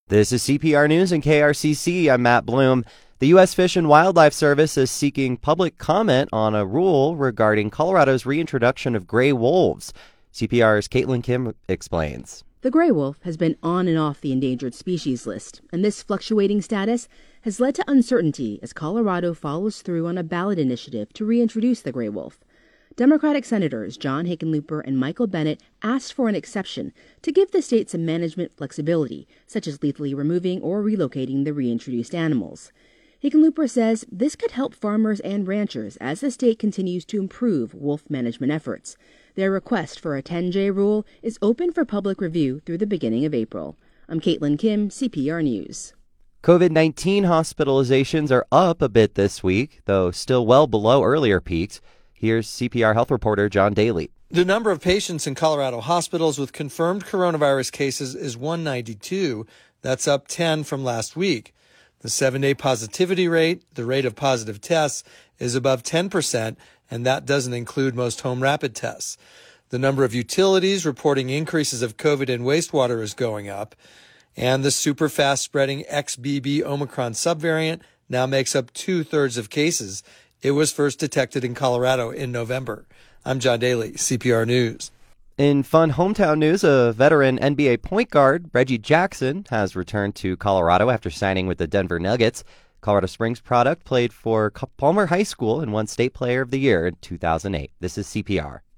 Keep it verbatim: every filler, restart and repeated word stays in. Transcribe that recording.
This is C P R News and K R C C. I'm Matt Bloom. The U S Fish and Wildlife Service is seeking public comment on a rule regarding Colorado's reintroduction of gray wolves. C P R's Caitlin Kim explains. The gray wolf has been on and off the endangered species list, and this fluctuating status has led to uncertainty as Colorado follows through on a ballot initiative to reintroduce the gray wolf. Democratic Senators John Hickenlooper and Michael Bennet asked for an exception to give the state some management flexibility, such as lethally removing or relocating the reintroduced animals. Hickenlooper says this could help farmers and ranchers as the state continues to improve wolf management efforts. Their request for a ten J rule is open for public review through the beginning of April. I'm Caitlin Kim, C P R News. COVID nineteen hospitalizations are up a bit this week, though still well below earlier peaks. Here's C P R health reporter John Daly. The number of patients in Colorado hospitals with confirmed coronavirus cases is one ninety-two. That's up ten from last week. The seven-day positivity rate, the rate of positive tests, is above ten percent, and that doesn't include most home rapid tests. The number of utilities reporting increases of COVID in wastewater is going up, and the super fast-spreading X B B Omicron subvariant now makes up two-thirds of cases. It was first detected in Colorado in November. I'm John Daly, C P R News. In fun hometown news, a veteran N B A point guard, Reggie Jackson, has returned to Colorado after signing with the Denver Nuggets. Colorado Springs product played for Palmer High School and won State Player of the Year in two thousand eight. This is C P R.